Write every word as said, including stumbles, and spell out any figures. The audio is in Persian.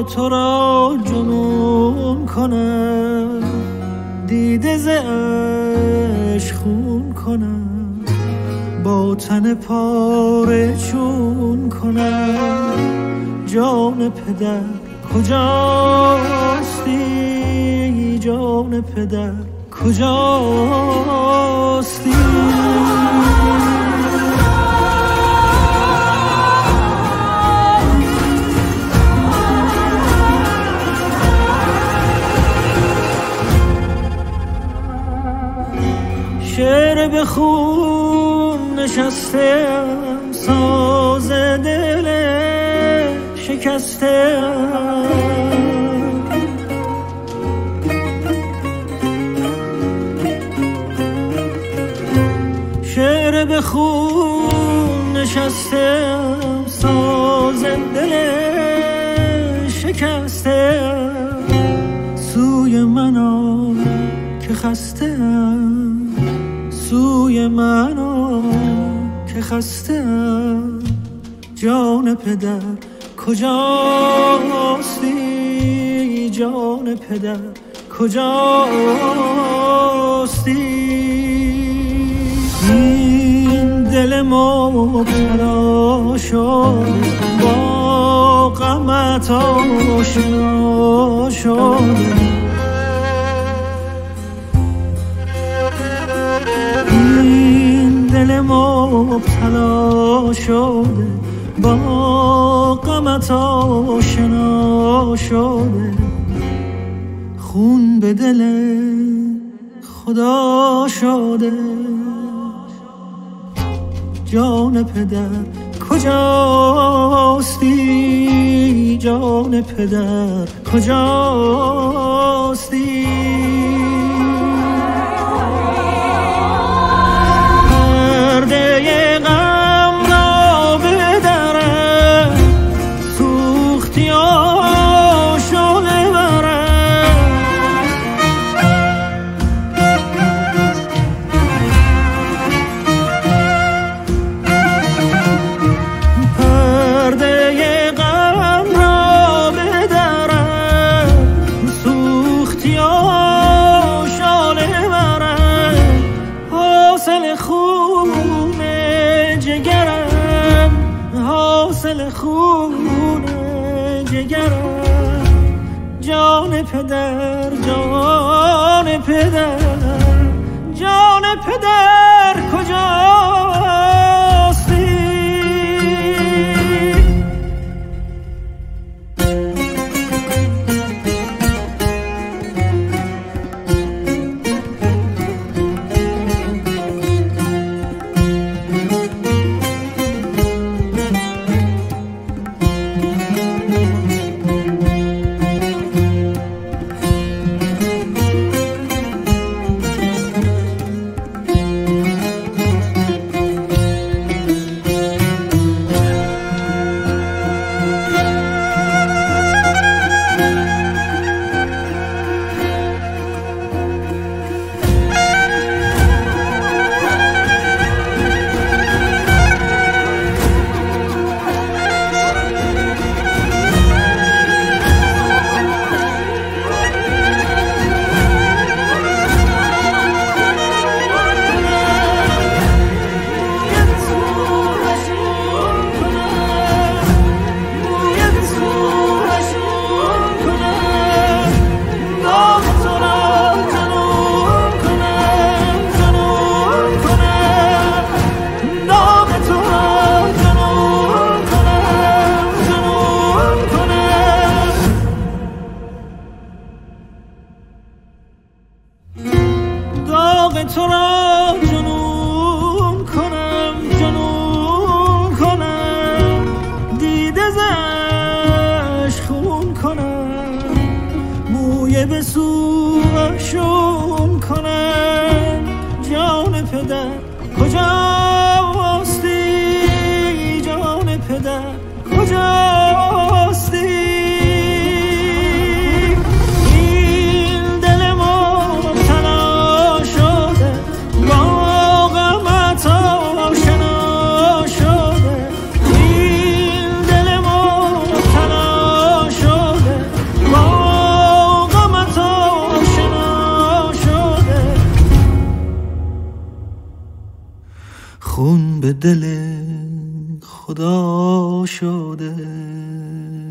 تو را جنون کنم، دیده ز عشق خون کنم، با تن پاره چون کنم. جان پدر کجاستی، جان پدر کجاستی؟ شعر به خون نشستم، ساز دل شکستم. شعر به خون نشستم، ساز دل شکستم. سوی من آ که خستم، سوی من آ که خستم. جان پدر کجاستی، جان پدر کجاستی؟ این دل مبتلا شده، با غمت آشنا شده. این دل مبتلا شده، با غمت آشنا شده. خون به دل خدا شده. جان پدر کجاستی، جان پدر کجاستی؟ پرده غم را بدرم، سوختی آشاله برم. پرده غم را بدرم، سوختی آشاله برم. حاصل خون جگرم، حاصل خون جگرم. جان پدر، جان پدر، جان پدر کجاستی؟ تو را جنون کنم، جنون کنم. دیده زش خون کنم، موی به سوشون کنم. جان پدر کجاستی، جان پدر کجاستی؟ شده خون به دل خدا شده.